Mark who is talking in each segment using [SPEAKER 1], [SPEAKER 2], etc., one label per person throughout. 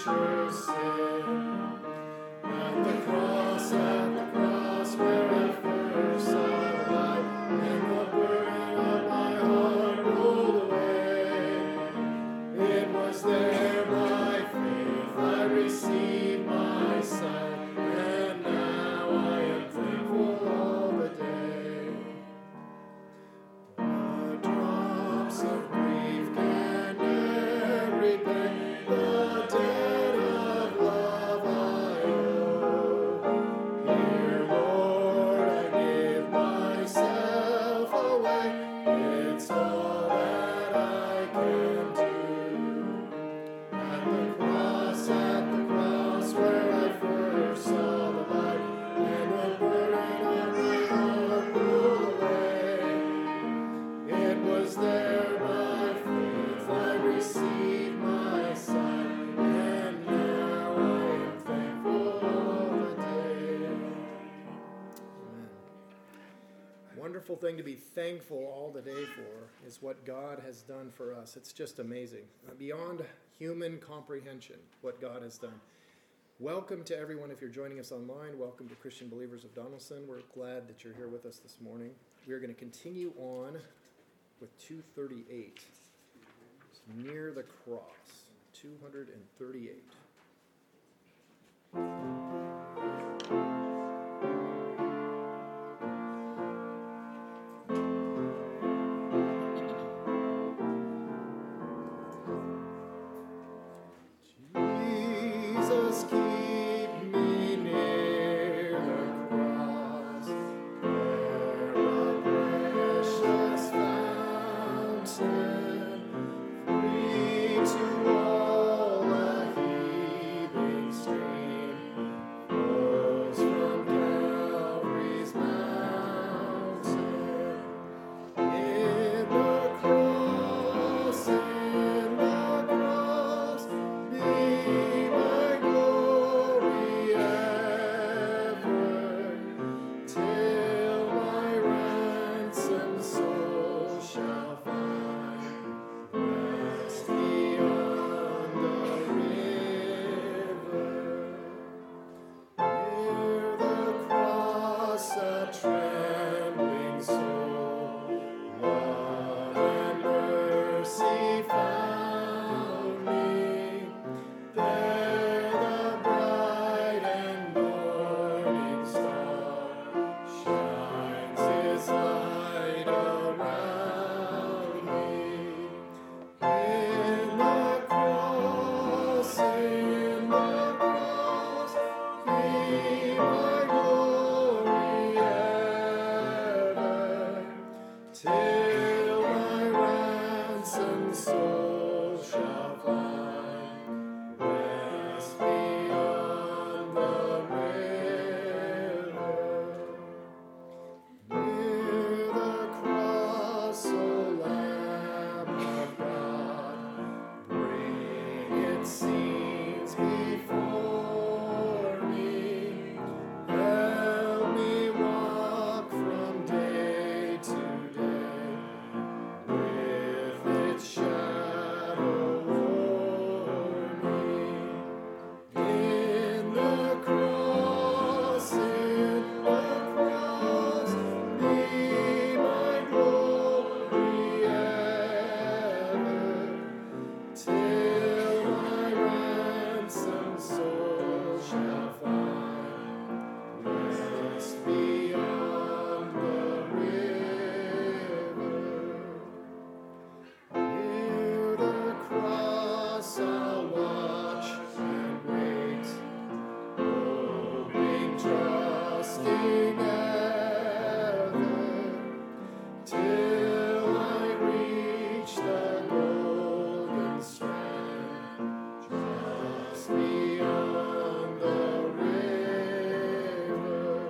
[SPEAKER 1] sure sin. At the cross where I first saw the light, and the burden of my heart rolled away. It was there by faith I received my sight, and now I am thankful all the day. The drops of grief can never repay the debt of love I owe. Here, Lord, I give myself away. It's all that I can do. At the cross where I first saw the light, and the burden of my heart rolled away. It was there by faith I received my sight, and now I am thankful all the day. Amen. Wonderful thing to be thankful all the day for is what God has done for us. It's just amazing. Beyond human comprehension, what God has done. Welcome to everyone. If you're joining us online, welcome to Christian Believers of Donaldson. We're glad that you're here with us this morning. We're going to continue on with 238. It's near the cross. 238. Jesus, keep me near the cross, where a precious fountain, free to all a heaving stream, flows from Calvary's mountain. In the cross, be my glory ever, till my ransomed soul shall find rest beyond the river. Near the cross a trembling soul, love and mercy found me. There the bright and morning star shines his light around me. In the cross, be my glory ever, till my ransomed soul shall find rest beyond the river. Near the cross, O Lamb of God, bring its scenes before me. Help me walk from day to day, with its shadow o'er me. In the cross, be my glory ever, till my ransomed soul shall find rest beyond the river. Near the cross I'll watch and wait, hoping, trusting ever, till I reach the golden strand, just beyond the river.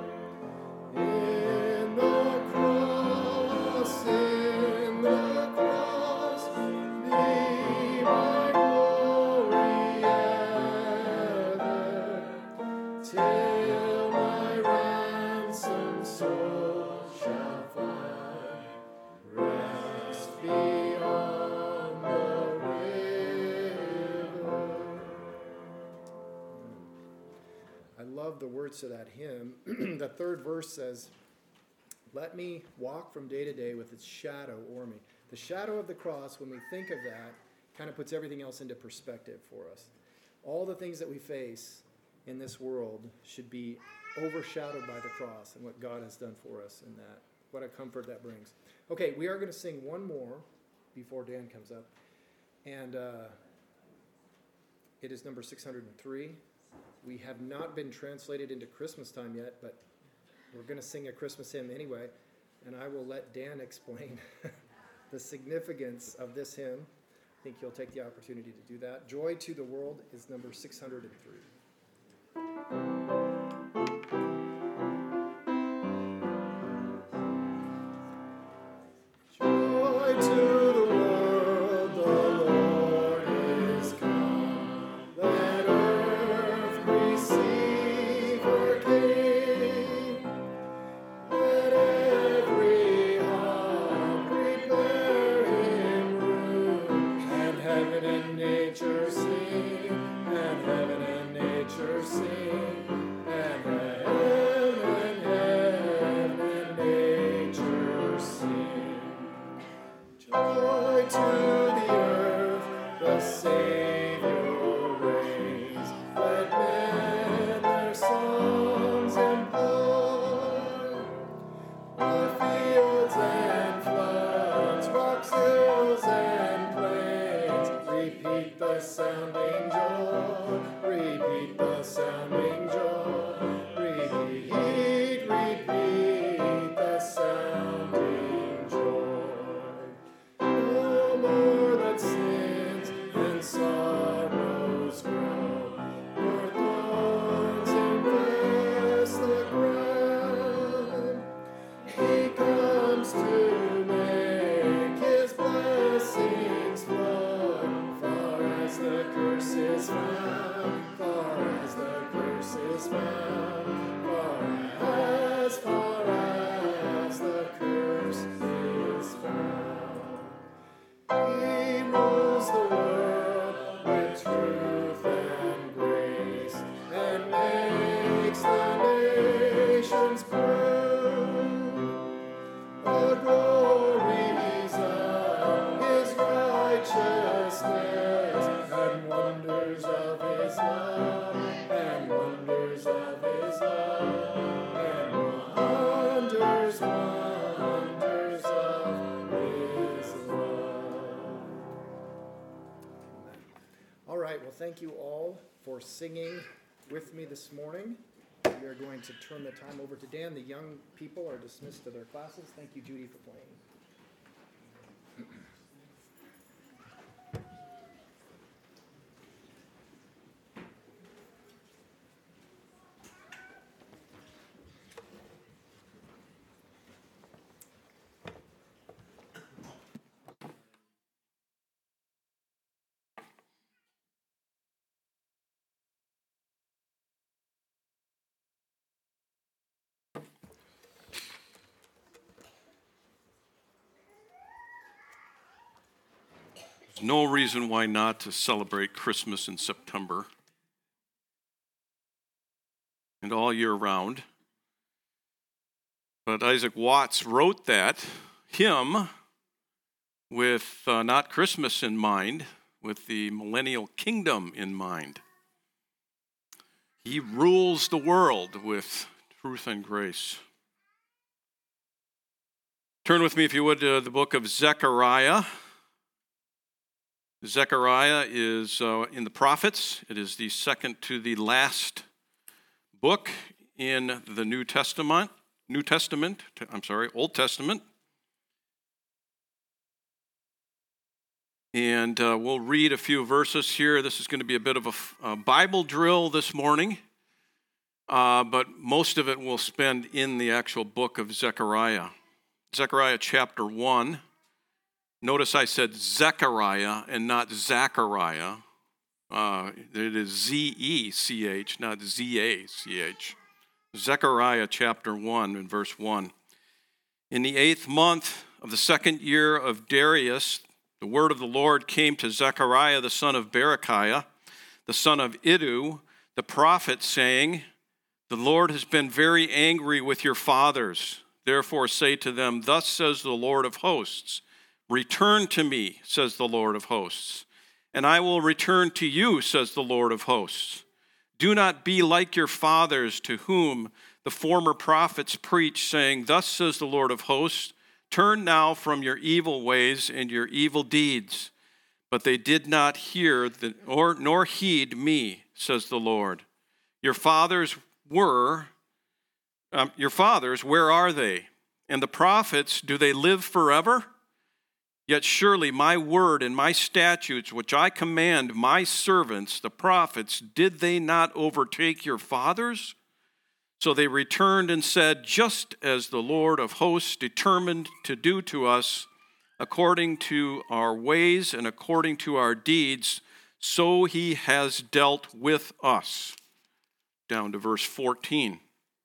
[SPEAKER 1] In the cross, be my glory ever, till my ransomed soul shall find rest beyond the river. love the words to that hymn. The third verse says, "Let me walk from day to day with its shadow o'er me." The shadow of the cross, when we think of that, kind of puts everything else into perspective for us. All the things that we face in this world should be overshadowed by the cross and what God has done for us in that. What a comfort that brings. Okay, we are going to sing one more before Dan comes up. And it is number 603. We have not been translated into Christmas time yet, but we're going to sing a Christmas hymn anyway. And I will let Dan explain the significance of this hymn. I think he'll take the opportunity to do that. Joy to the World is number 603. Joy to the world, the Lord is come. Let earth receive her King. Let every heart prepare him room, and heaven and nature sing, and heaven and nature sing, and heaven and nature sing. Joy to the earth, the Savior reigns. Let men their songs employ. O'er fields and floods, rocks, hills, and plains, repeat the sounding joy, repeat the sounding joy, repeat the sounding joy. No more that sins and sorrows grow, nor thorns infest the ground. He comes to make his blessings flow, far as the curse is found, far as the curse is found, far as the curse is found. He rules the world with truth and grace, and makes the nations prove the glories of his righteousness, and wonders of his love, and wonders of his love, and wonders of his love. All right, well, thank you all for singing with me this morning. We are going to turn the time over to Dan. The young people are dismissed to their classes. Thank you, Judy, for playing.
[SPEAKER 2] There's no reason why not to celebrate Christmas in September and all year round. But Isaac Watts wrote that hymn with not Christmas in mind, with the millennial kingdom in mind. He rules the world with truth and grace. Turn with me, if you would, to the book of Zechariah. Zechariah is in the prophets. It is the second to the last book in the Old Testament. And we'll read a few verses here. This is going to be a bit of a Bible drill this morning, but most of it we'll spend in the actual book of Zechariah. Zechariah chapter 1. Notice I said Zechariah and not Zachariah. It is Z-E-C-H, not Z-A-C-H. Zechariah chapter 1 and verse 1. In the 8th month of the 2nd year of Darius, the word of the Lord came to Zechariah the son of Berechiah, the son of Iddu, the prophet, saying, The Lord has been very angry with your fathers. Therefore say to them, thus says the Lord of hosts, return to me, says the Lord of hosts, and I will return to you, says the Lord of hosts. Do not be like your fathers, to whom the former prophets preached, saying, thus says the Lord of hosts, turn now from your evil ways and your evil deeds. But they did not hear nor heed me, says the Lord. Your fathers, where are they? And the prophets, do they live forever? Yet surely my word and my statutes, which I command my servants, the prophets, did they not overtake your fathers? So they returned and said, just as the Lord of hosts determined to do to us, according to our ways and according to our deeds, so he has dealt with us. Down to verse 14.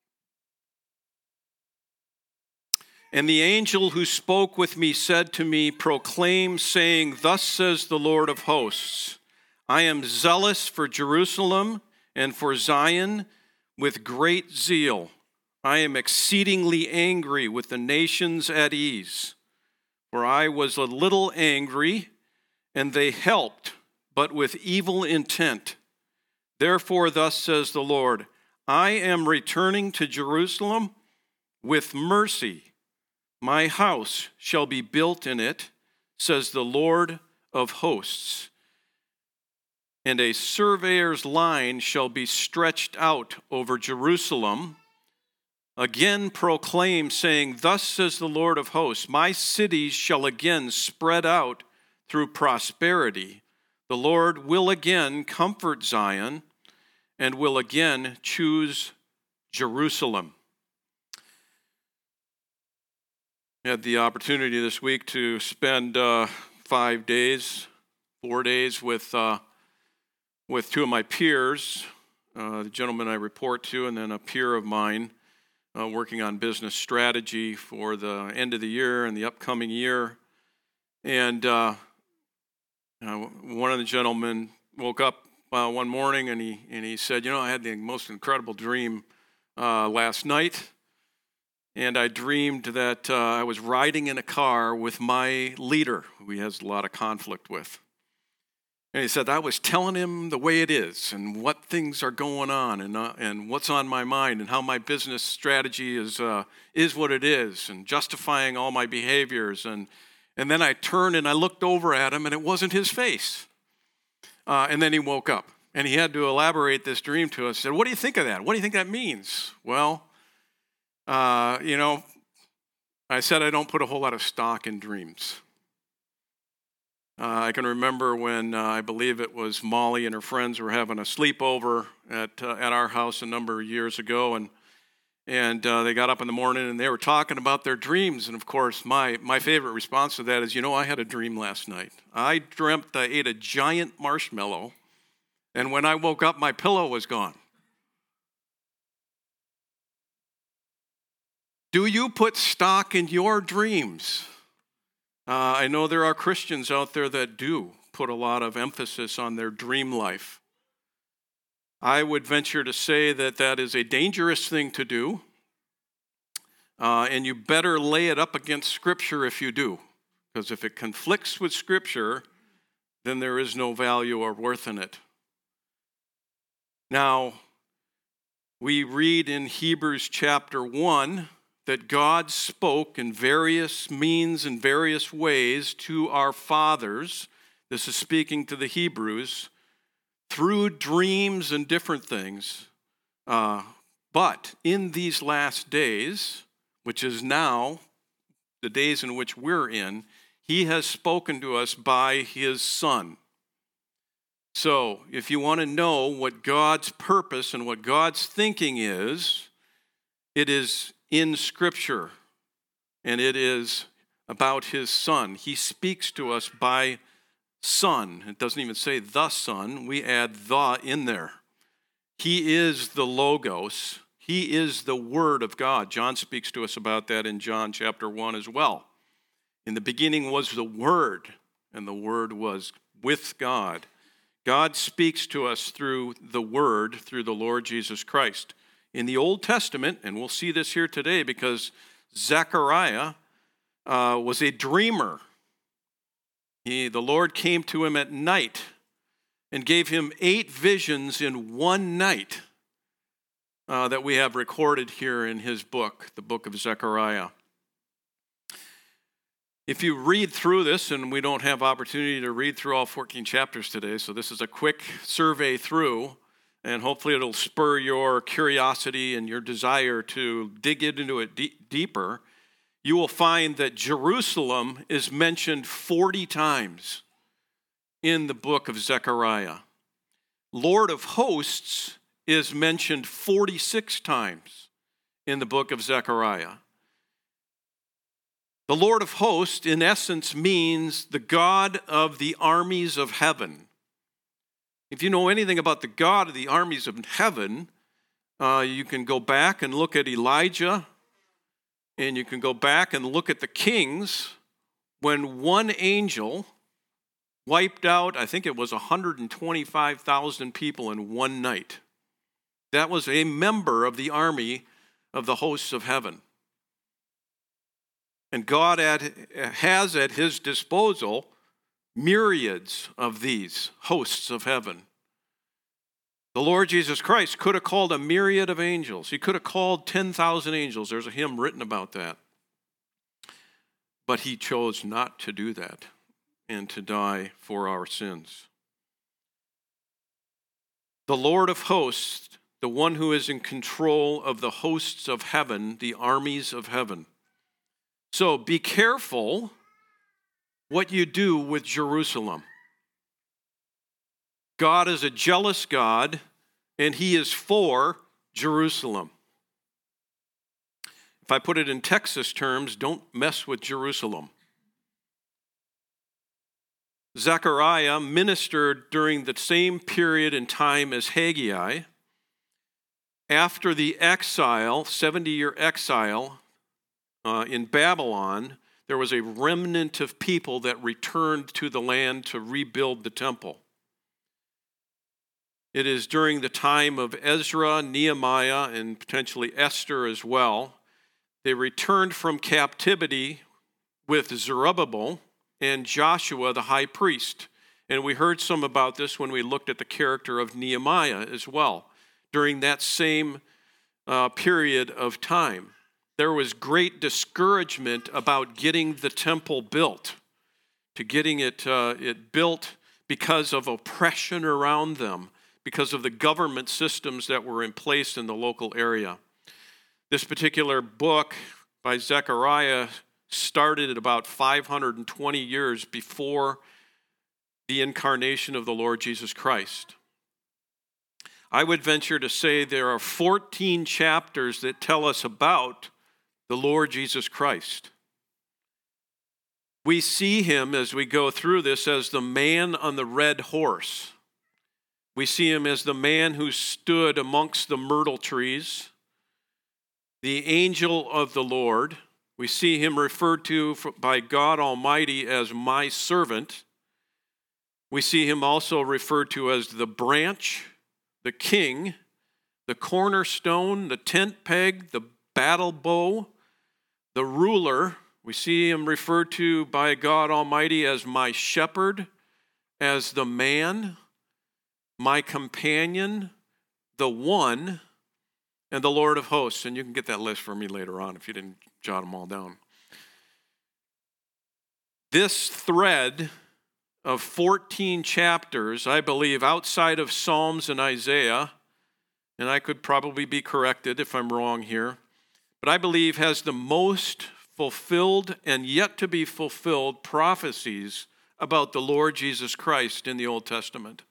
[SPEAKER 2] And the angel who spoke with me said to me, proclaim, saying, thus says the Lord of hosts, I am zealous for Jerusalem and for Zion with great zeal. I am exceedingly angry with the nations at ease. For I was a little angry, and they helped, but with evil intent. Therefore, thus says the Lord, I am returning to Jerusalem with mercy. My house shall be built in it, says the Lord of hosts. And a surveyor's line shall be stretched out over Jerusalem. Again proclaim, saying, thus says the Lord of hosts, my cities shall again spread out through prosperity. The Lord will again comfort Zion and will again choose Jerusalem. I had the opportunity this week to spend 4 days with two of my peers, the gentleman I report to, and then a peer of mine, working on business strategy for the end of the year and the upcoming year. And one of the gentlemen woke up one morning and he said, I had the most incredible dream last night. And I dreamed that I was riding in a car with my leader, who he has a lot of conflict with. And he said, I was telling him the way it is and what things are going on and what's on my mind and how my business strategy is what it is and justifying all my behaviors. And then I turned and I looked over at him and it wasn't his face. And then he woke up and he had to elaborate this dream to us. He said, what do you think of that? What do you think that means? Well, I said I don't put a whole lot of stock in dreams. I can remember when I believe it was Molly and her friends were having a sleepover at our house a number of years ago, and they got up in the morning and they were talking about their dreams. And of course, my favorite response to that is, I had a dream last night. I dreamt I ate a giant marshmallow, and when I woke up, my pillow was gone. Do you put stock in your dreams? I know there are Christians out there that do put a lot of emphasis on their dream life. I would venture to say that that is a dangerous thing to do, and you better lay it up against Scripture if you do, because if it conflicts with Scripture, then there is no value or worth in it. Now, we read in Hebrews chapter 1 that God spoke in various means and various ways to our fathers. This is speaking to the Hebrews through dreams and different things. But in these last days, which is now the days in which we're in, he has spoken to us by his Son. So if you want to know what God's purpose and what God's thinking is, it is in Scripture, and it is about his Son. He speaks to us by Son. It doesn't even say the Son. We add the in there. He is the Logos. He is the Word of God. John speaks to us about that in John chapter 1 as well. In the beginning was the Word, and the Word was with God. God speaks to us through the Word, through the Lord Jesus Christ. in the Old Testament, and we'll see this here today because Zechariah was a dreamer. The Lord came to him at night and gave him 8 visions in one night that we have recorded here in his book, the book of Zechariah. If you read through this, and we don't have opportunity to read through all 14 chapters today, so this is a quick survey through, and hopefully it'll spur your curiosity and your desire to dig into it deeper, you will find that Jerusalem is mentioned 40 times in the book of Zechariah. Lord of hosts is mentioned 46 times in the book of Zechariah. The Lord of hosts, in essence, means the God of the armies of heaven. If you know anything about the God of the armies of heaven, you can go back and look at Elijah, and you can go back and look at the kings when one angel wiped out, I think it was 125,000 people in one night. That was a member of the army of the hosts of heaven. And God has at his disposal myriads of these hosts of heaven. The Lord Jesus Christ could have called a myriad of angels. He could have called 10,000 angels. There's a hymn written about that. But he chose not to do that and to die for our sins. The Lord of hosts, the one who is in control of the hosts of heaven, the armies of heaven. So be careful what you do with Jerusalem. God is a jealous God, and he is for Jerusalem. If I put it in Texas terms, don't mess with Jerusalem. Zechariah ministered during the same period in time as Haggai. After the exile, 70-year exile in Babylon, there was a remnant of people that returned to the land to rebuild the temple. It is during the time of Ezra, Nehemiah, and potentially Esther as well. They returned from captivity with Zerubbabel and Joshua the high priest. And we heard some about this when we looked at the character of Nehemiah as well. During that same period of time, there was great discouragement about getting the temple built, to getting it built because of oppression around them, because of the government systems that were in place in the local area. This particular book by Zechariah started at about 520 years before the incarnation of the Lord Jesus Christ. I would venture to say there are 14 chapters that tell us about the Lord Jesus Christ. We see him as we go through this as the man on the red horse. We see him as the man who stood amongst the myrtle trees, the angel of the Lord. We see him referred to by God Almighty as my servant. We see him also referred to as the branch, the king, the cornerstone, the tent peg, the battle bow, the ruler. We see him referred to by God Almighty as my shepherd, as the man, my companion, the one, and the Lord of hosts. And you can get that list for me later on if you didn't jot them all down. This thread of 14 chapters, I believe, outside of Psalms and Isaiah, and I could probably be corrected if I'm wrong here, but I believe has the most fulfilled and yet to be fulfilled prophecies about the Lord Jesus Christ in the Old Testament.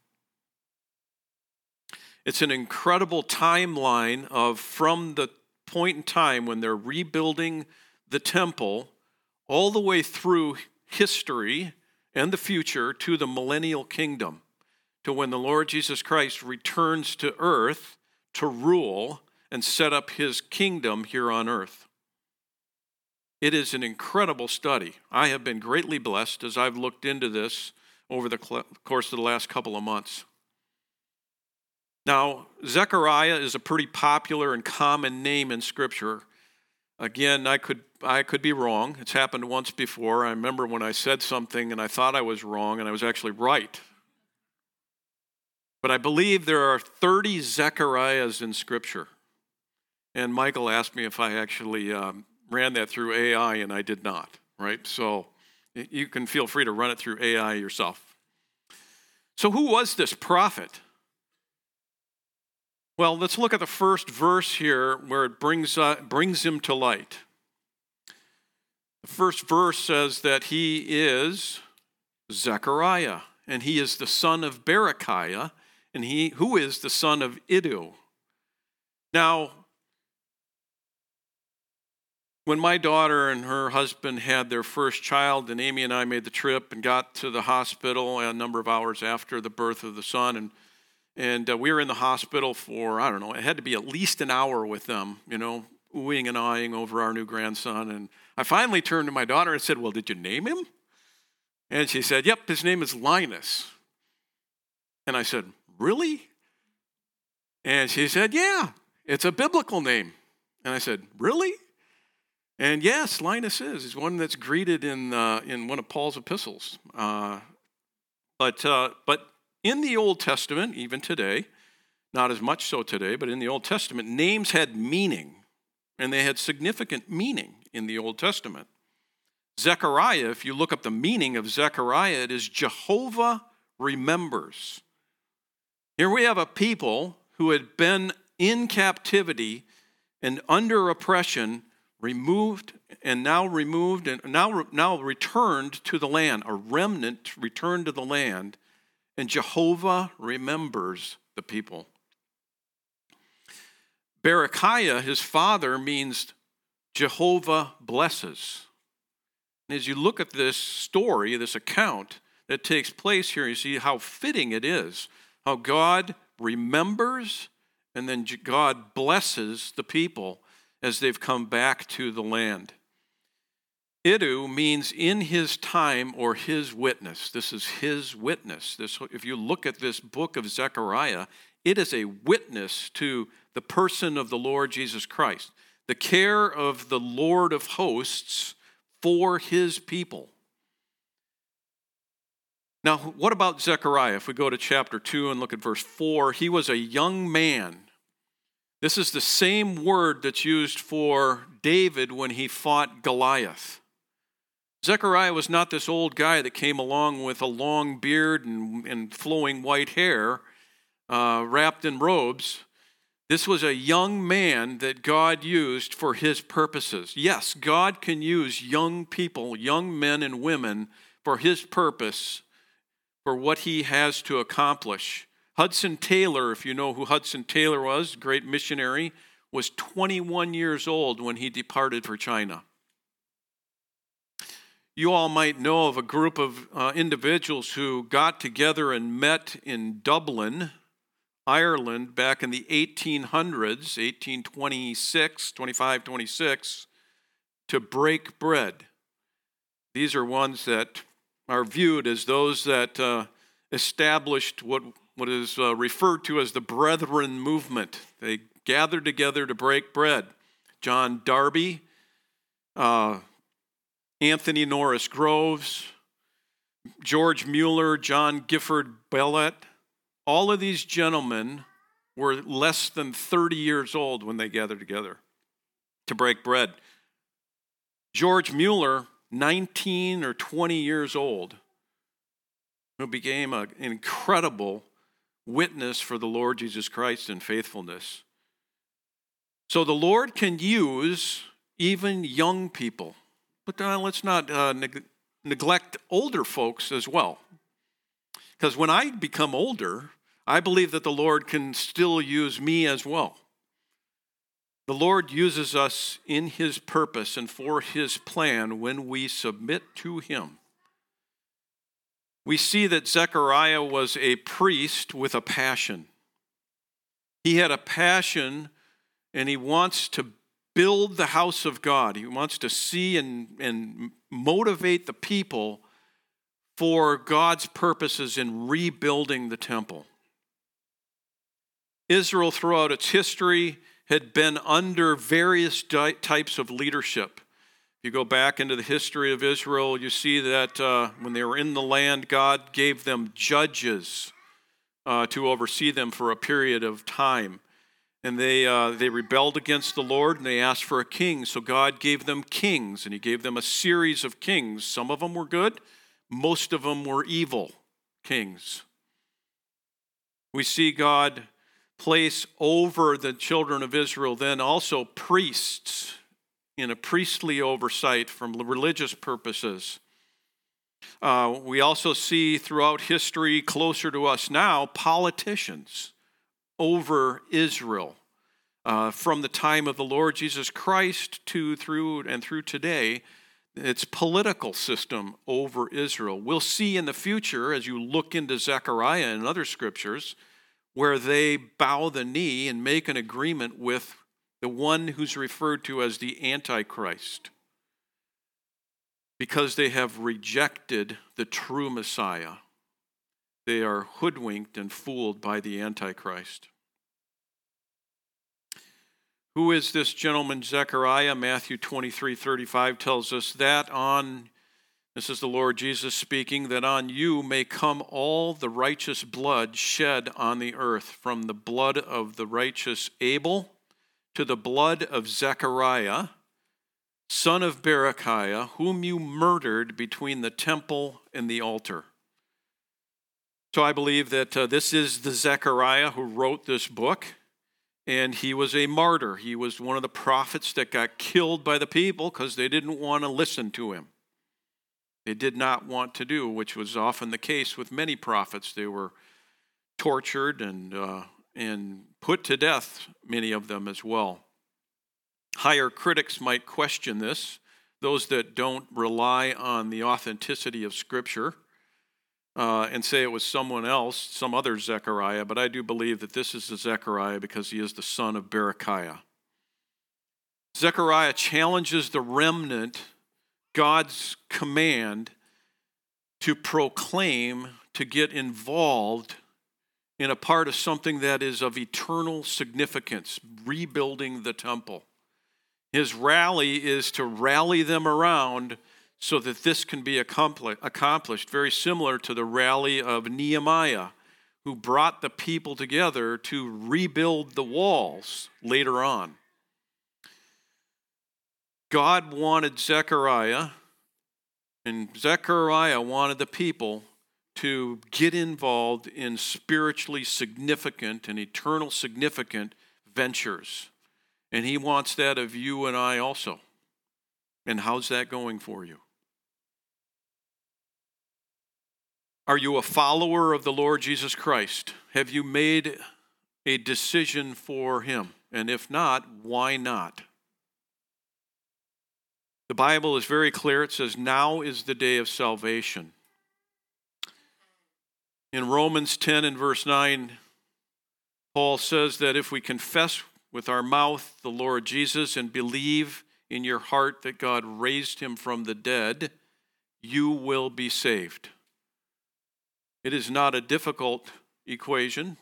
[SPEAKER 2] It's an incredible timeline of from the point in time when they're rebuilding the temple all the way through history and the future to the millennial kingdom, to when the Lord Jesus Christ returns to earth to rule and set up his kingdom here on earth. It is an incredible study. I have been greatly blessed as I've looked into this over the course of the last couple of months. Now, Zechariah is a pretty popular and common name in Scripture. Again, I could be wrong. It's happened once before. I remember when I said something and I thought I was wrong and I was actually right. But I believe there are 30 Zechariahs in Scripture. And Michael asked me if I actually ran that through AI, and I did not, right? So you can feel free to run it through AI yourself. So who was this prophet? Well, let's look at the first verse here where it brings him to light. The first verse says that he is Zechariah, and he is the son of Berechiah, and who is the son of Iddo. Now, when my daughter and her husband had their first child, and Amy and I made the trip and got to the hospital a number of hours after the birth of the son, and we were in the hospital for, I don't know, it had to be at least an hour with them, oohing and aahing over our new grandson. And I finally turned to my daughter and said, well, did you name him? And she said, yep, his name is Linus. And I said, really? And she said, yeah, it's a biblical name. And I said, really? And yes, Linus is. He's one that's greeted in one of Paul's epistles. But in the Old Testament, even today, not as much so today, but in the Old Testament, names had meaning, and they had significant meaning in the Old Testament. Zechariah, if you look up the meaning of Zechariah, it is Jehovah remembers. Here we have a people who had been in captivity and under oppression, removed and now returned to the land. A remnant returned to the land, and Jehovah remembers the people. Berechiah, his father, means Jehovah blesses. And as you look at this story, this account that takes place here, you see how fitting it is, how God remembers and then God blesses the people as they've come back to the land. Iddo means in his time or his witness. This is his witness. If you look at this book of Zechariah, it is a witness to the person of the Lord Jesus Christ, the care of the Lord of hosts for his people. Now, what about Zechariah? If we go to chapter 2 and look at verse 4, he was a young man. This is the same word that's used for David when he fought Goliath. Zechariah was not this old guy that came along with a long beard and flowing white hair, wrapped in robes. This was a young man that God used for his purposes. Yes, God can use young people, young men and women, for his purpose, for what he has to accomplish. Hudson Taylor, if you know who Hudson Taylor was, great missionary, was 21 years old when he departed for China. You all might know of a group of individuals who got together and met in Dublin, Ireland, back in the 1800s, 1826, to break bread. These are ones that are viewed as those that established what is referred to as the Brethren movement. They gathered together to break bread. John Darby, Anthony Norris Groves, George Mueller, John Gifford Bellet. All of these gentlemen were less than 30 years old when they gathered together to break bread. George Mueller, 19 or 20 years old, who became an incredible witness for the Lord Jesus Christ in faithfulness. So the Lord can use even young people, but let's not neglect older folks as well. Because when I become older, I believe that the Lord can still use me as well. The Lord uses us in his purpose and for his plan when we submit to him. We see that Zechariah was a priest with a passion. He had a passion, and he wants to build the house of God. He wants to see and motivate the people for God's purposes in rebuilding the temple. Israel, throughout its history, had been under various types of leadership. If you go back into the history of Israel, you see that when they were in the land, God gave them judges to oversee them for a period of time. And they rebelled against the Lord, and they asked for a king. So God gave them kings, and he gave them a series of kings. Some of them were good. Most of them were evil kings. We see God place over the children of Israel then also priests in a priestly oversight from religious purposes. We also see throughout history, closer to us now, politicians over Israel. From the time of the Lord Jesus Christ through today, its political system over Israel. We'll see in the future, as you look into Zechariah and other scriptures, where they bow the knee and make an agreement with the one who's referred to as the Antichrist, because they have rejected the true Messiah. They are hoodwinked and fooled by the Antichrist. Who is this gentleman, Zechariah? Matthew 23:35 tells us that this is the Lord Jesus speaking, that on you may come all the righteous blood shed on the earth, from the blood of the righteous Abel to the blood of Zechariah, son of Berechiah, whom you murdered between the temple and the altar. So I believe that this is the Zechariah who wrote this book, and he was a martyr. He was one of the prophets that got killed by the people because they didn't want to listen to him. They did not want to do, which was often the case with many prophets. They were tortured and put to death, many of them as well. Higher critics might question this, those that don't rely on the authenticity of Scripture, and say it was someone else, some other Zechariah, but I do believe that this is the Zechariah because he is the son of Berechiah. Zechariah challenges the remnant, God's command to proclaim, to get involved in a part of something that is of eternal significance, rebuilding the temple. His rally is to rally them around so that this can be accomplished, very similar to the rally of Nehemiah, who brought the people together to rebuild the walls later on. God wanted Zechariah, and Zechariah wanted the people to get involved in spiritually significant and eternal significant ventures. And he wants that of you and I also. And how's that going for you? Are you a follower of the Lord Jesus Christ? Have you made a decision for him? And if not, why not? The Bible is very clear. It says, now is the day of salvation. In Romans 10 and verse 9, Paul says that if we confess with our mouth the Lord Jesus and believe in your heart that God raised him from the dead, you will be saved. It is not a difficult equation.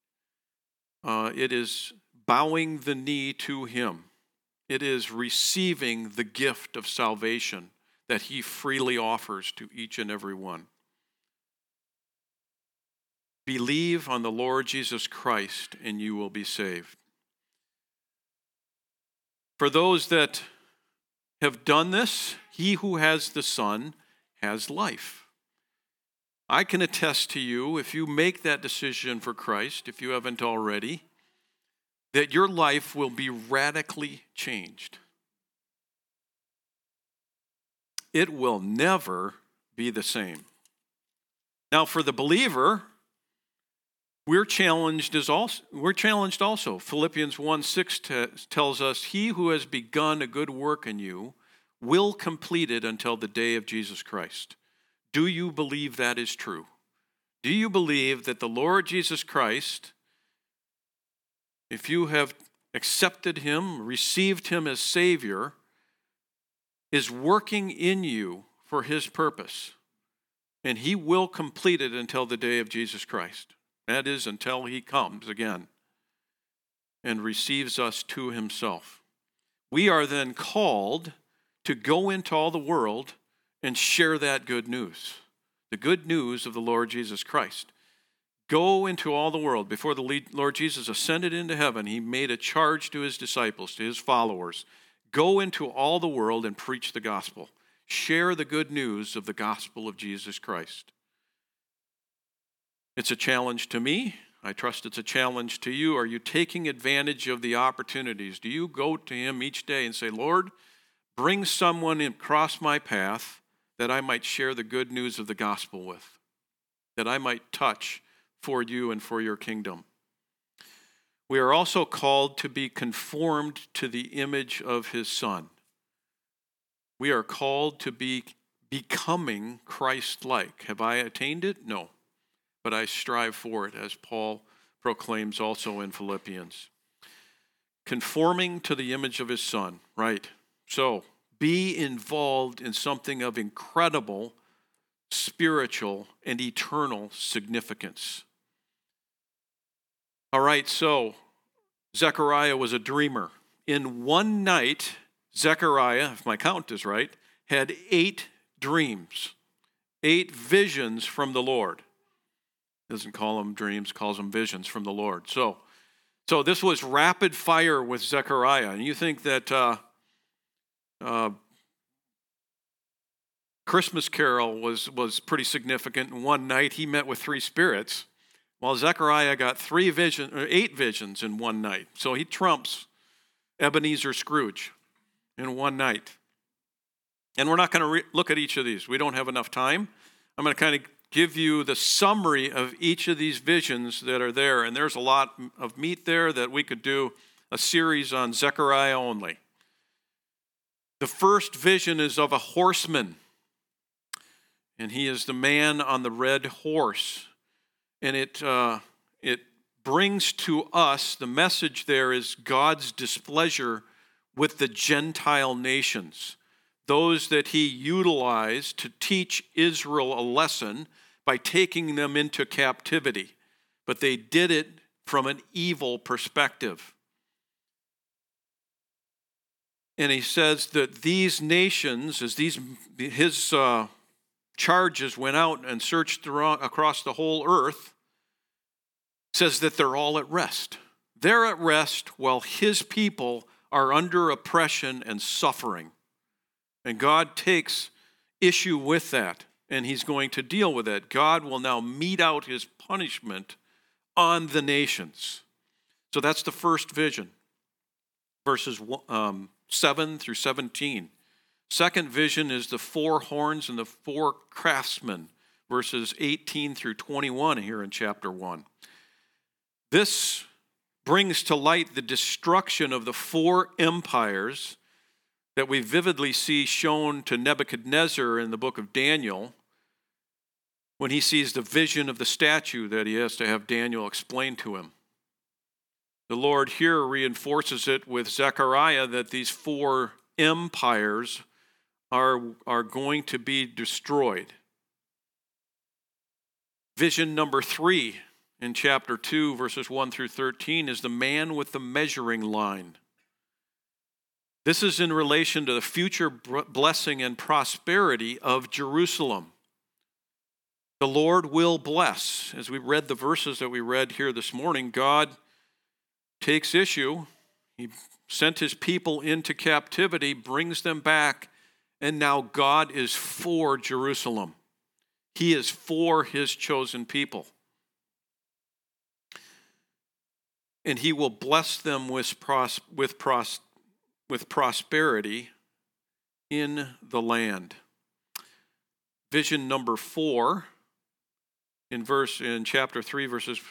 [SPEAKER 2] It is bowing the knee to him. It is receiving the gift of salvation that he freely offers to each and every one. Believe on the Lord Jesus Christ and you will be saved. For those that have done this, he who has the Son has life. I can attest to you, if you make that decision for Christ, if you haven't already, that your life will be radically changed. It will never be the same. Now, for the believer, we're challenged also. Philippians 1:6 tells us, he who has begun a good work in you will complete it until the day of Jesus Christ. Do you believe that is true? Do you believe that the Lord Jesus Christ, if you have accepted him, received him as Savior, is working in you for his purpose, and he will complete it until the day of Jesus Christ? That is, until he comes again. and receives us to himself. We are then called to go into all the world and share that good news, the good news of the Lord Jesus Christ. Go into all the world. Before the Lord Jesus ascended into heaven, he made a charge to his disciples, to his followers. Go into all the world and preach the gospel. Share the good news of the gospel of Jesus Christ. It's a challenge to me. I trust it's a challenge to you. Are you taking advantage of the opportunities? Do you go to him each day and say, Lord, bring someone across my path that I might share the good news of the gospel with, that I might touch for you and for your kingdom? We are also called to be conformed to the image of his Son. We are called to be becoming Christ-like. Have I attained it? No. But I strive for it, as Paul proclaims also in Philippians. Conforming to the image of his Son, right? So, be involved in something of incredible spiritual and eternal significance. All right, so Zechariah was a dreamer. In one night, Zechariah, if my count is right, had 8 dreams, 8 visions from the Lord. Doesn't call them dreams, calls them visions from the Lord. So this was rapid fire with Zechariah. And you think that Christmas Carol was pretty significant. In one night, he met with 3 spirits, while Zechariah got 8 visions in one night. So he trumps Ebenezer Scrooge in one night. And we're not going to look at each of these. We don't have enough time. I'm going to kind of give you the summary of each of these visions that are there. And there's a lot of meat there that we could do a series on Zechariah only. The first vision is of a horseman. And he is the man on the red horse. And it brings to us, the message there is God's displeasure with the Gentile nations, those that he utilized to teach Israel a lesson by taking them into captivity. But they did it from an evil perspective. And he says that these nations, as his charges went out and searched across the whole earth, says that they're all at rest. They're at rest while his people are under oppression and suffering. And God takes issue with that, and he's going to deal with it. God will now mete out his punishment on the nations. So that's the first vision, verses 7 through 17. Second vision is the 4 horns and the 4 craftsmen, verses 18 through 21 here in chapter 1. This brings to light the destruction of the 4 empires that we vividly see shown to Nebuchadnezzar in the book of Daniel when he sees the vision of the statue that he has to have Daniel explain to him. The Lord here reinforces it with Zechariah that these 4 empires are going to be destroyed. Vision number 3 in chapter 2, verses 1 through 13, is the man with the measuring line. This is in relation to the future blessing and prosperity of Jerusalem. The Lord will bless. As we read the verses that we read here this morning, God takes issue. He sent his people into captivity, brings them back, and now God is for Jerusalem. He is for his chosen people. And he will bless them with prosperity in the land. Vision number 4 in chapter 3, verses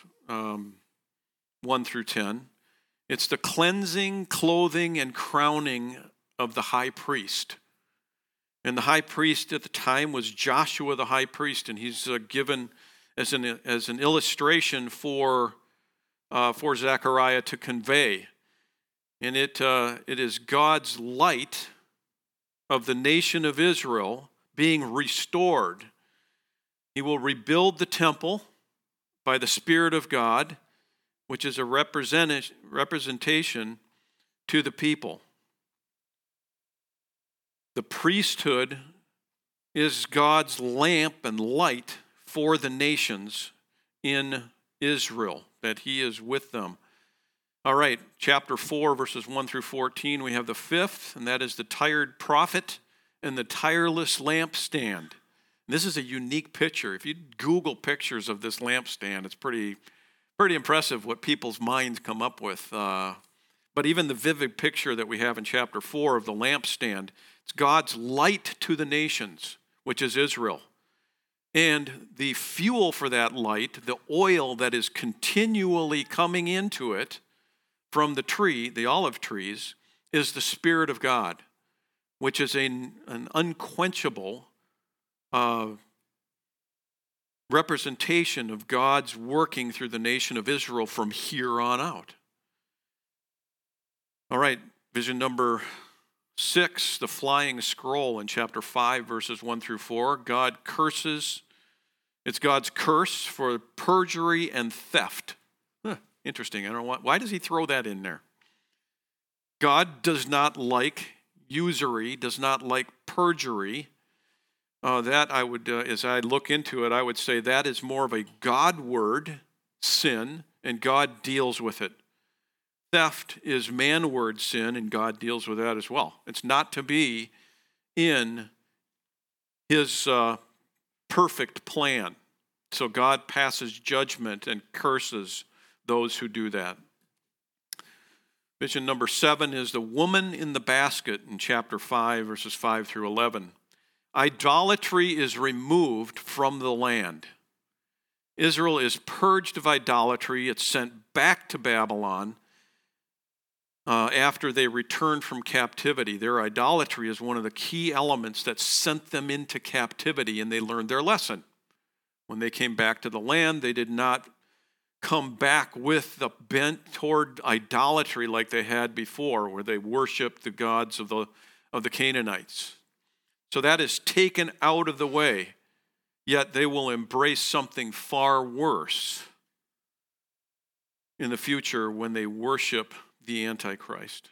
[SPEAKER 2] 1 through 10. It's the cleansing, clothing, and crowning of the high priest. And the high priest at the time was Joshua the high priest, and he's given as an illustration for Zechariah to convey. And it is God's light of the nation of Israel being restored. He will rebuild the temple by the Spirit of God which is a representation to the people. The priesthood is God's lamp and light for the nations in Israel, that he is with them. All right, chapter 4, verses 1 through 14, we have the fifth, and that is the tired prophet and the tireless lampstand. This is a unique picture. If you Google pictures of this lampstand, it's pretty impressive what people's minds come up with. But even the vivid picture that we have in chapter 4 of the lampstand, it's God's light to the nations, which is Israel. And the fuel for that light, the oil that is continually coming into it from the tree, the olive trees, is the Spirit of God, which is an unquenchable representation of God's working through the nation of Israel from here on out. All right, vision number 6, the flying scroll in chapter 5, verses 1 through 4. God curses. It's God's curse for perjury and theft. Interesting. I don't know why does he throw that in there? God does not like usury, does not like perjury. That I would, as I look into it, I would say that is more of a Godward sin, and God deals with it. Theft is manward sin, and God deals with that as well. It's not to be in his perfect plan. So God passes judgment and curses those who do that. Vision number 7 is the woman in the basket in chapter 5, verses 5 through 11. Idolatry is removed from the land. Israel is purged of idolatry. It's sent back to Babylon after they returned from captivity. Their idolatry is one of the key elements that sent them into captivity, and they learned their lesson. When they came back to the land, they did not come back with the bent toward idolatry like they had before, where they worshiped the gods of the Canaanites. So that is taken out of the way, yet they will embrace something far worse in the future when they worship the Antichrist.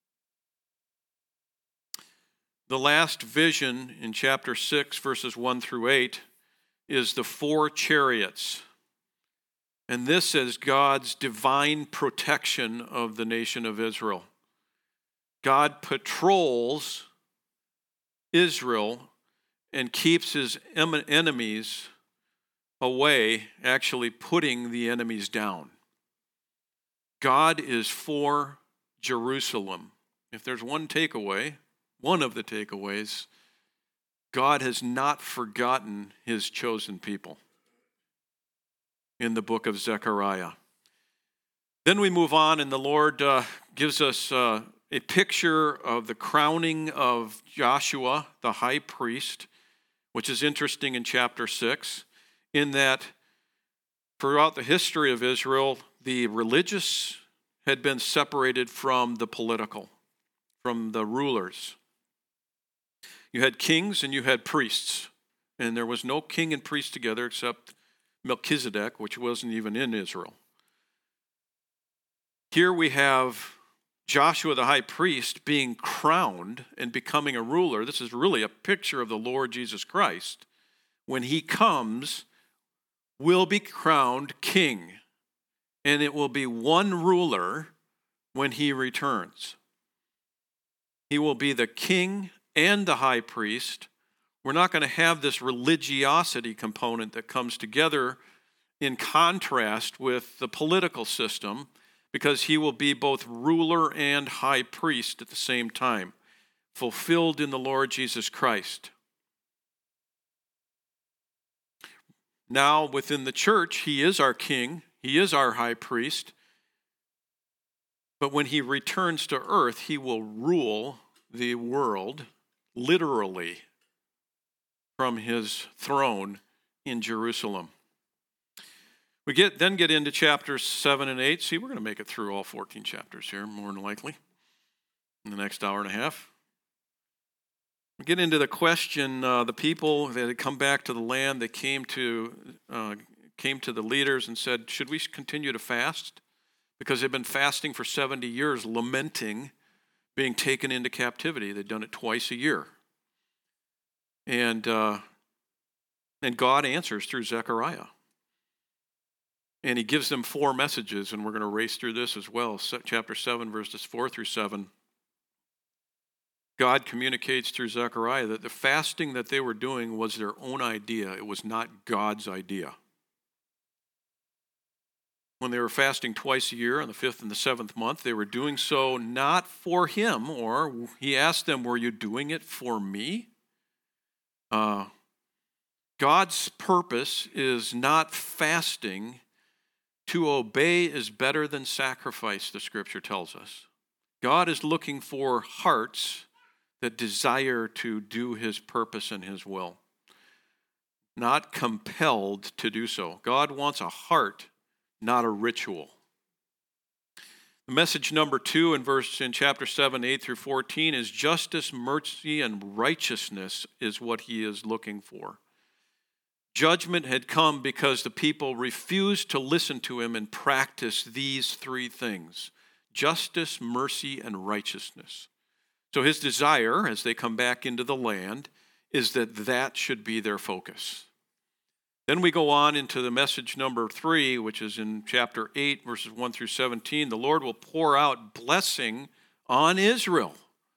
[SPEAKER 2] The last vision in chapter 6, verses 1 through 8, is the 4 chariots. And this is God's divine protection of the nation of Israel. God patrols Israel and keeps his enemies away, actually putting the enemies down. God is for Jerusalem. If there's one takeaway, one of the takeaways, God has not forgotten his chosen people in the book of Zechariah. Then we move on, and the Lord gives us a picture of the crowning of Joshua, the high priest, which is interesting in chapter 6, in that throughout the history of Israel, the religious had been separated from the political, from the rulers. You had kings and you had priests, and there was no king and priest together except Melchizedek, which wasn't even in Israel. Here we have Joshua the high priest being crowned and becoming a ruler. This is really a picture of the Lord Jesus Christ. When he comes, will be crowned king, and it will be one ruler when he returns. He will be the king and the high priest. We're not going to have this religiosity component that comes together in contrast with the political system, because he will be both ruler and high priest at the same time, fulfilled in the Lord Jesus Christ. Now, within the church, he is our king, he is our high priest, but when he returns to earth, he will rule the world literally from his throne in Jerusalem. We then get into chapters 7 and 8. See, we're going to make it through all 14 chapters here, more than likely, in the next hour and a half. We get into the question, the people that had come back to the land, they came to the leaders and said, should we continue to fast? because they've been fasting for 70 years, lamenting being taken into captivity. They've done it twice a year. And God answers through Zechariah. And he gives them 4 messages, and we're going to race through this as well. Chapter 7, verses 4 through 7. God communicates through Zechariah that the fasting that they were doing was their own idea. It was not God's idea. When they were fasting twice a year on the 5th and the 7th month, they were doing so not for him, or he asked them, were you doing it for me? God's purpose is not fasting. To obey is better than sacrifice, the scripture tells us. God is looking for hearts that desire to do his purpose and his will, not compelled to do so. God wants a heart, not a ritual. The message number 2 in chapter 7, 8 through 14 is justice, mercy, and righteousness is what he is looking for. Judgment had come because the people refused to listen to him and practice these 3 things: justice, mercy, and righteousness. So his desire, as they come back into the land, is that should be their focus. Then we go on into the message number 3, which is in chapter 8, verses 1 through 17. The Lord will pour out blessing on Israel.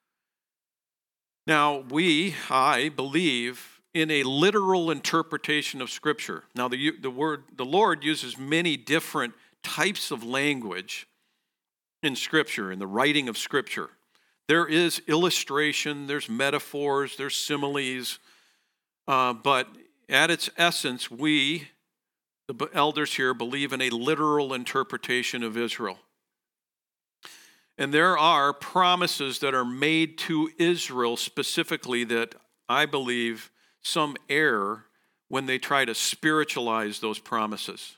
[SPEAKER 2] Now, I believe in a literal interpretation of Scripture. Now, the Lord uses many different types of language in Scripture, in the writing of Scripture. There is illustration, there's metaphors, there's similes, but at its essence, we, the elders here, believe in a literal interpretation of Israel. And there are promises that are made to Israel specifically that I believe some err when they try to spiritualize those promises.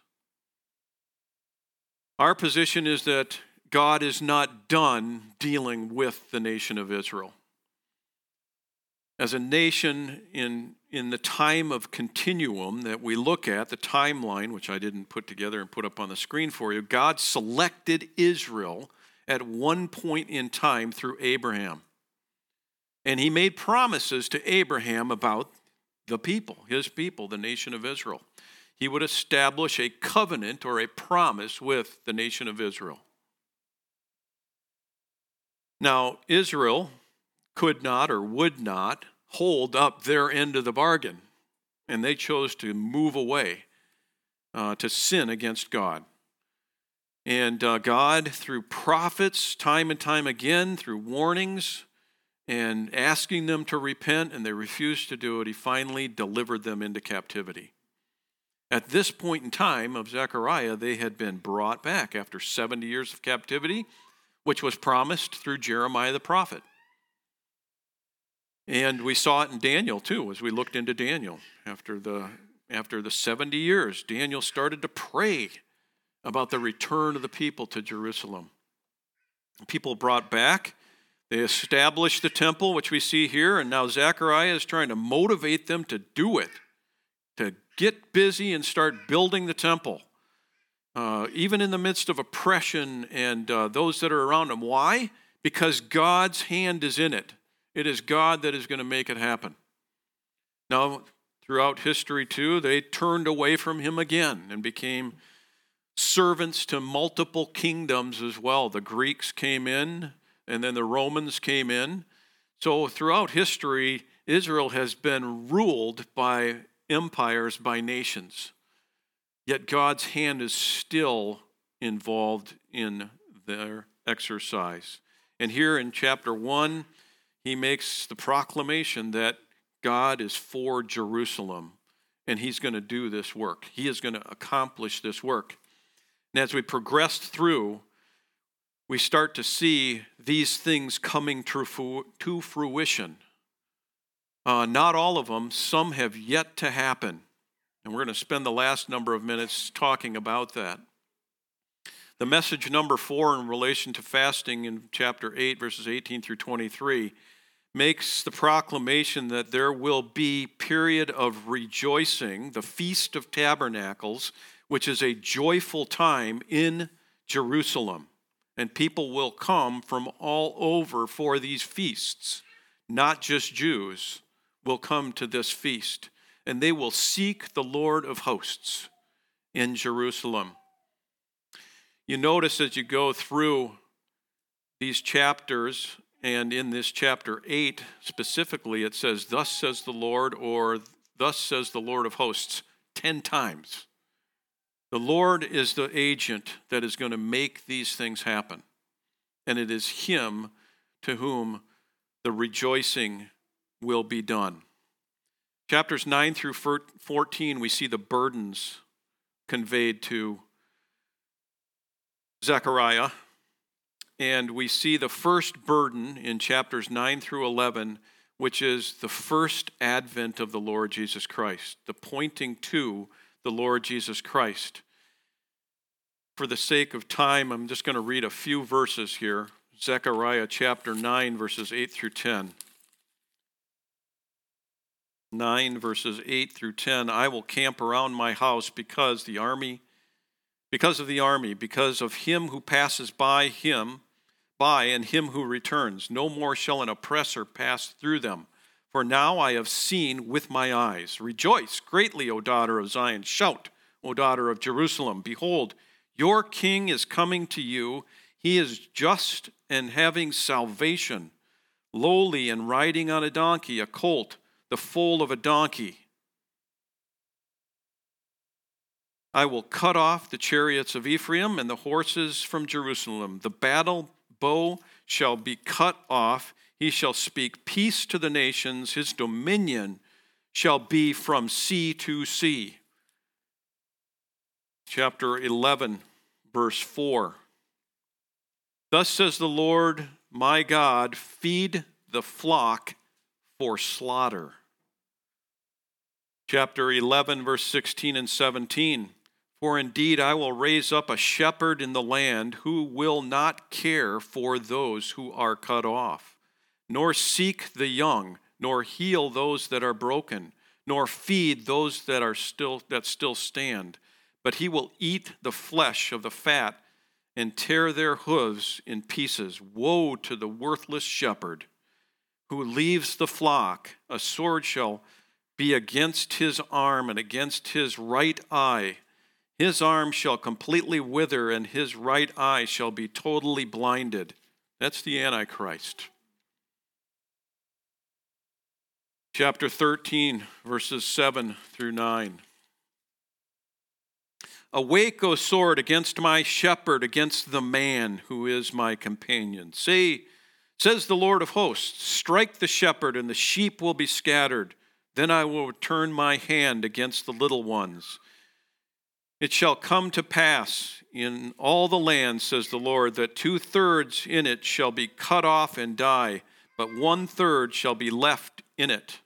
[SPEAKER 2] Our position is that God is not done dealing with the nation of Israel. As a nation in the time of continuum that we look at, the timeline, which I didn't put together and put up on the screen for you, God selected Israel at one point in time through Abraham. And he made promises to Abraham about the people, his people, the nation of Israel. He would establish a covenant or a promise with the nation of Israel. Now, Israel could not or would not hold up their end of the bargain, and they chose to move away, to sin against God. And God, through prophets, time and time again, through warnings and asking them to repent, and they refused to do it, he finally delivered them into captivity. At this point in time of Zechariah, they had been brought back after 70 years of captivity, which was promised through Jeremiah the prophet. And we saw it in Daniel too, as we looked into Daniel. After the 70 years, Daniel started to pray about the return of the people to Jerusalem. People brought back, they established the temple, which we see here, and now Zechariah is trying to motivate them to do it, to get busy and start building the temple. Even in the midst of oppression and those that are around them. Why? Because God's hand is in it. It is God that is going to make it happen. Now, throughout history too, they turned away from him again and became servants to multiple kingdoms as well. The Greeks came in, and then the Romans came in. So throughout history, Israel has been ruled by empires, by nations. Yet God's hand is still involved in their exercise. And here in chapter 1, he makes the proclamation that God is for Jerusalem, and he's going to do this work. He is going to accomplish this work. And as we progress through, we start to see these things coming to fruition. Not all of them. Some have yet to happen. And we're going to spend the last number of minutes talking about that. The message number 4 in relation to fasting in chapter 8, verses 18 through 23, makes the proclamation that there will be period of rejoicing, the Feast of Tabernacles, which is a joyful time in Jerusalem. And people will come from all over for these feasts. Not just Jews will come to this feast. And they will seek the Lord of hosts in Jerusalem. You notice as you go through these chapters, and in this chapter 8 specifically, it says, "Thus says the Lord," or "Thus says the Lord of hosts," 10 times. The Lord is the agent that is going to make these things happen. And it is Him to whom the rejoicing will be done. Chapters 9 through 14, we see the burdens conveyed to Zechariah. And we see the first burden in chapters 9 through 11, which is the first advent of the Lord Jesus Christ, the pointing to the Lord Jesus Christ. For the sake of time, I'm just going to read a few verses here. Zechariah chapter 9, verses 8 through 10. 9 verses 8 through 10. "I will camp around my house because of the army, because of him who passes by and him who returns. No more shall an oppressor pass through them. For now I have seen with my eyes. Rejoice greatly, O daughter of Zion. Shout, O daughter of Jerusalem. Behold, your king is coming to you. He is just and having salvation, lowly and riding on a donkey, a colt, the foal of a donkey. I will cut off the chariots of Ephraim and the horses from Jerusalem. The battle bow shall be cut off. He shall speak peace to the nations. His dominion shall be from sea to sea." Chapter 11, verse 4. "Thus says the Lord my God, feed the flock for slaughter." Chapter 11, verse 16 and 17. "For indeed I will raise up a shepherd in the land who will not care for those who are cut off, nor seek the young, nor heal those that are broken, nor feed those that still stand. But he will eat the flesh of the fat and tear their hooves in pieces. Woe to the worthless shepherd who leaves the flock. A sword shall be against his arm and against his right eye. His arm shall completely wither, and his right eye shall be totally blinded." That's the Antichrist. Chapter 13, verses 7 through 9. "Awake, O sword, against my shepherd, against the man who is my companion. Says the Lord of hosts, strike the shepherd, and the sheep will be scattered. Then I will turn my hand against the little ones. It shall come to pass in all the land, says the Lord, that 2/3 in it shall be cut off and die, but 1/3 shall be left in it.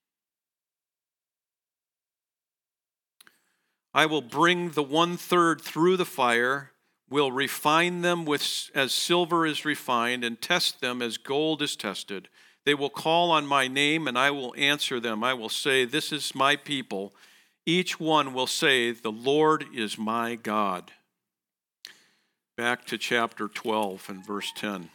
[SPEAKER 2] I will bring the 1/3 through the fire, will refine them as silver is refined, and test them as gold is tested. They will call on my name, and I will answer them. I will say, this is my people. Each one will say, the Lord is my God." Back to chapter 12 and verse 10.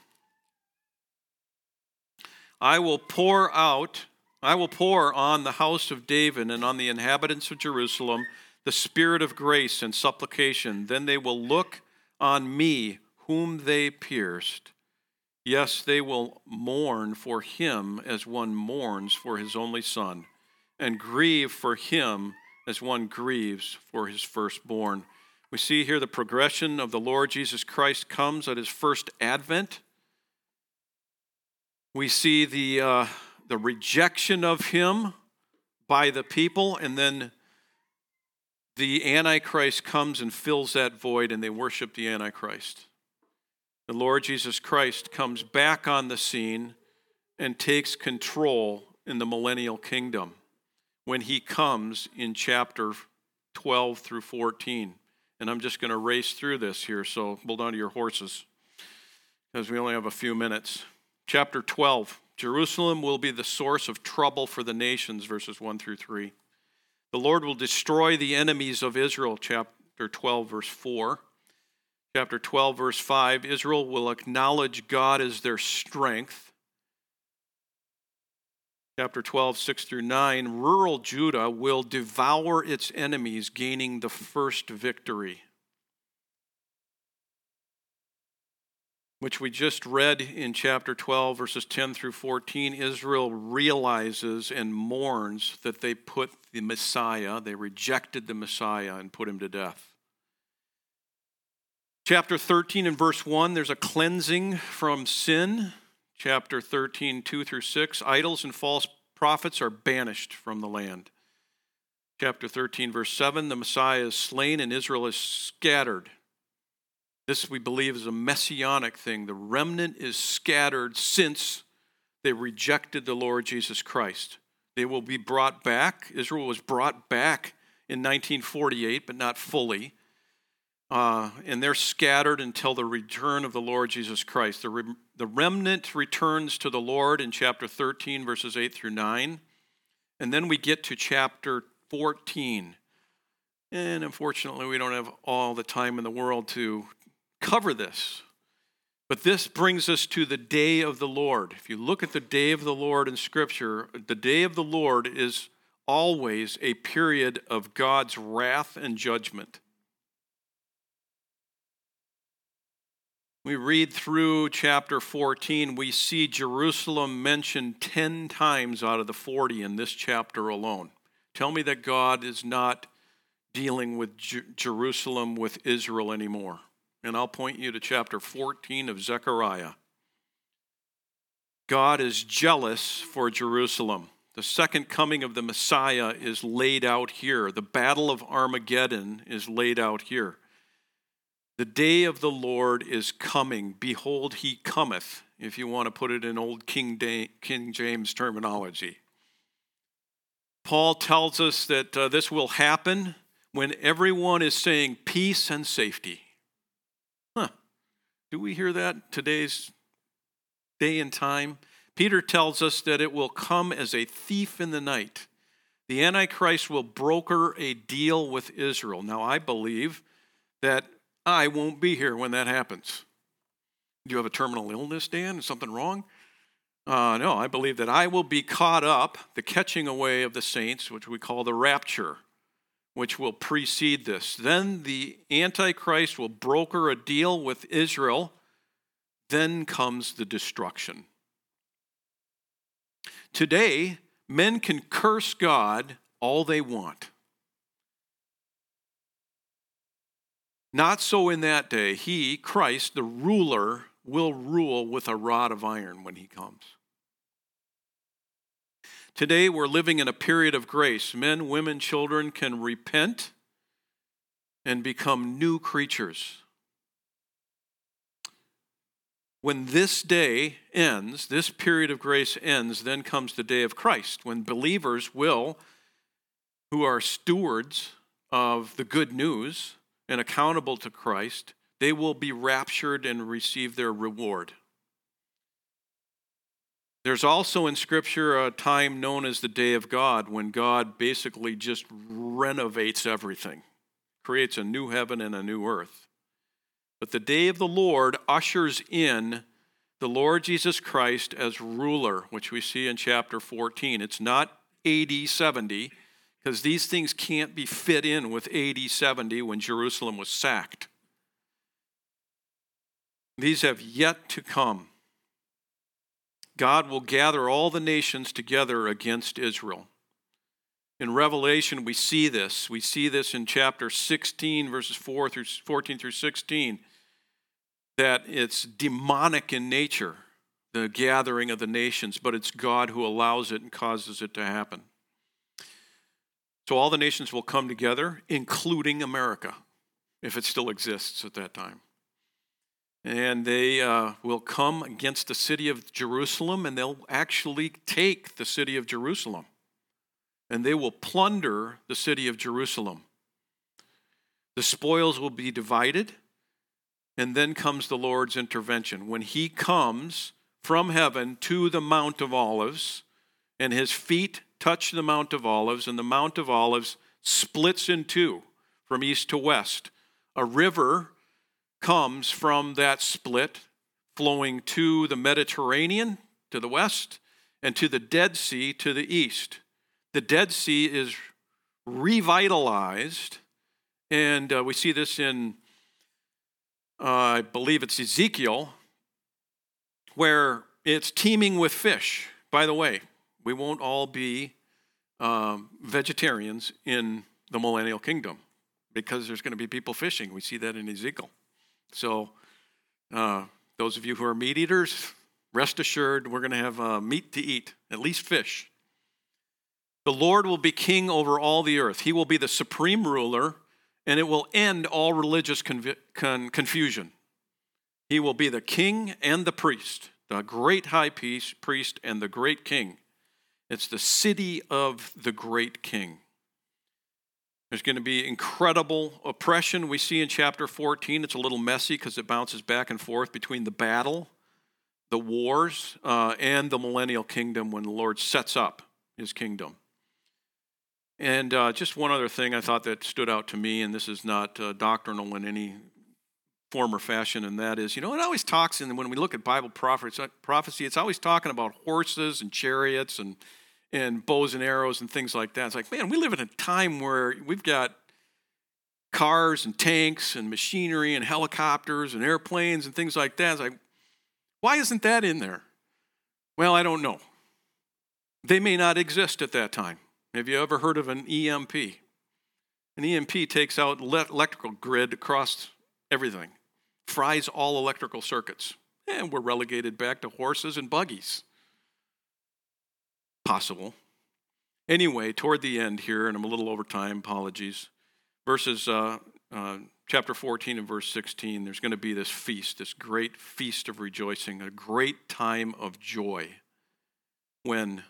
[SPEAKER 2] I will pour on the house of David and on the inhabitants of Jerusalem the spirit of grace and supplication. Then they will look on me whom they pierced. Yes, they will mourn for him as one mourns for his only son, and grieve for him as one grieves for his firstborn. We see here the progression of the Lord Jesus Christ comes at his first advent. We see the rejection of him by the people, and then the Antichrist comes and fills that void, and they worship the Antichrist. The Lord Jesus Christ comes back on the scene and takes control in the millennial kingdom when he comes in chapter 12 through 14. And I'm just going to race through this here, so hold on to your horses because we only have a few minutes. Chapter 12, Jerusalem will be the source of trouble for the nations, verses 1 through 3. The Lord will destroy the enemies of Israel, chapter 12, verse 4. Chapter 12, verse 5, Israel will acknowledge God as their strength. Chapter 12, 6 through 9, rural Judah will devour its enemies, gaining the first victory, which we just read in chapter 12, verses 10 through 14. Israel realizes and mourns that they put the Messiah, they rejected the Messiah and put him to death. Chapter 13 and verse 1, there's a cleansing from sin. Chapter 13, 2 through 6, idols and false prophets are banished from the land. Chapter 13, verse 7, the Messiah is slain and Israel is scattered. This, we believe, is a messianic thing. The remnant is scattered since they rejected the Lord Jesus Christ. They will be brought back. Israel was brought back in 1948, but not fully. And they're scattered until the return of the Lord Jesus Christ. The remnant returns to the Lord in chapter 13, verses 8 through 9. And then we get to chapter 14. And unfortunately, we don't have all the time in the world to cover this. But this brings us to the day of the Lord. If you look at the day of the Lord in Scripture, the day of the Lord is always a period of God's wrath and judgment. We read through chapter 14, we see Jerusalem mentioned 10 times out of the 40 in this chapter alone. Tell me that God is not dealing with Jerusalem, with Israel anymore. And I'll point you to chapter 14 of Zechariah. God is jealous for Jerusalem. The second coming of the Messiah is laid out here. The battle of Armageddon is laid out here. The day of the Lord is coming. Behold, he cometh, if you want to put it in old King James terminology. Paul tells us that this will happen when everyone is saying peace and safety. Do we hear that today's day and time? Peter tells us that it will come as a thief in the night. The Antichrist will broker a deal with Israel. Now, I believe that I won't be here when that happens. Do you have a terminal illness, Dan? Is something wrong? No, I believe that I will be caught up, the catching away of the saints, which we call the rapture, which will precede this. Then the Antichrist will broker a deal with Israel. Then comes the destruction. Today, men can curse God all they want. Not so in that day. He, Christ, the ruler, will rule with a rod of iron when he comes. Today, we're living in a period of grace. Men, women, children can repent and become new creatures. When this day ends, this period of grace ends, then comes the day of Christ, when believers will, who are stewards of the good news and accountable to Christ, they will be raptured and receive their reward. There's also in Scripture a time known as the day of God, when God basically just renovates everything, creates a new heaven and a new earth. But the day of the Lord ushers in the Lord Jesus Christ as ruler, which we see in chapter 14. It's not AD 70, because these things can't be fit in with AD 70 when Jerusalem was sacked. These have yet to come. God will gather all the nations together against Israel. In Revelation, we see this. We see this in chapter 16, verses 14 through 16, that it's demonic in nature, the gathering of the nations, but it's God who allows it and causes it to happen. So all the nations will come together, including America, if it still exists at that time. And they will come against the city of Jerusalem, and they'll actually take the city of Jerusalem. And they will plunder the city of Jerusalem. The spoils will be divided, and then comes the Lord's intervention. When he comes from heaven to the Mount of Olives, and his feet touch the Mount of Olives, and the Mount of Olives splits in two from east to west. A river comes from that split, flowing to the Mediterranean to the west and to the Dead Sea to the east. The Dead Sea is revitalized, and we see this in, I believe it's Ezekiel, where it's teeming with fish. By the way, we won't all be vegetarians in the millennial kingdom because there's going to be people fishing. We see that in Ezekiel. So those of you who are meat eaters, rest assured we're going to have meat to eat, at least fish. The Lord will be king over all the earth. He will be the supreme ruler, and it will end all religious confusion. He will be the king and the priest, the great high priest and the great king. It's the city of the great king. There's going to be incredible oppression. We see in chapter 14, it's a little messy because it bounces back and forth between the battle, the wars, and the millennial kingdom when the Lord sets up his kingdom. And just one other thing I thought that stood out to me, and this is not doctrinal in any form or fashion, and that is, it always talks, and when we look at Bible prophecy, it's always talking about horses and chariots and bows and arrows and things like that. It's like, man, we live in a time where we've got cars and tanks and machinery and helicopters and airplanes and things like that. It's like, why isn't that in there? Well, I don't know. They may not exist at that time. Have you ever heard of an EMP? An EMP takes out electrical grid across everything, fries all electrical circuits, and we're relegated back to horses and buggies. Possible. Anyway, toward the end here, and I'm a little over time, apologies, verses chapter 14 and verse 16, there's going to be this feast, this great feast of rejoicing, a great time of joy when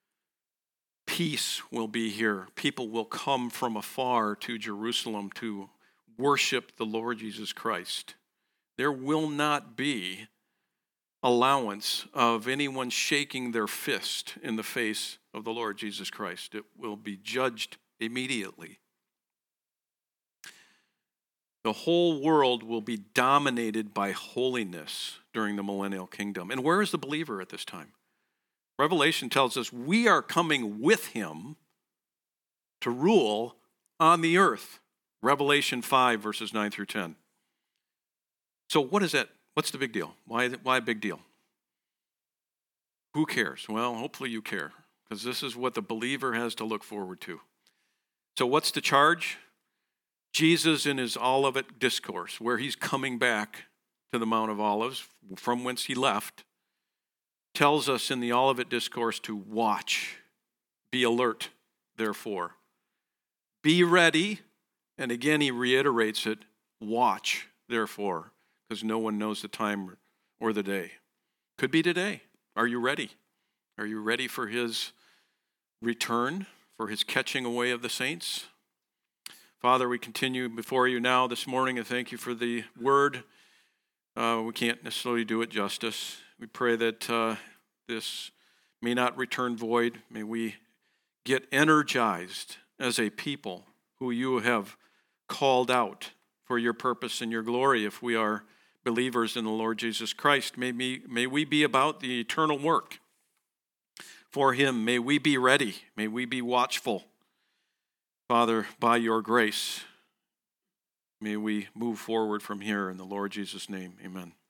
[SPEAKER 2] peace will be here. People will come from afar to Jerusalem to worship the Lord Jesus Christ. There will not be allowance of anyone shaking their fist in the face of the Lord Jesus Christ. It will be judged immediately. The whole world will be dominated by holiness during the millennial kingdom. And where is the believer at this time? Revelation tells us we are coming with him to rule on the earth. Revelation 5, verses 9 through 10. So what is that? What's the big deal? Why a big deal? Who cares? Well, hopefully you care, because this is what the believer has to look forward to. So what's the charge? Jesus in his Olivet discourse, where he's coming back to the Mount of Olives, from whence he left, tells us in the Olivet discourse to watch, be alert, therefore. Be ready, and again he reiterates it, watch, therefore, because no one knows the time or the day. Could be today. Are you ready? Are you ready for his return, for his catching away of the saints? Father, we continue before you now this morning and thank you for the word. We can't necessarily do it justice. We pray that this may not return void. May we get energized as a people who you have called out for your purpose and your glory if we are believers in the Lord Jesus Christ. May we be about the eternal work for him. May we be ready. May we be watchful. Father, by your grace, may we move forward from here in the Lord Jesus' name. Amen.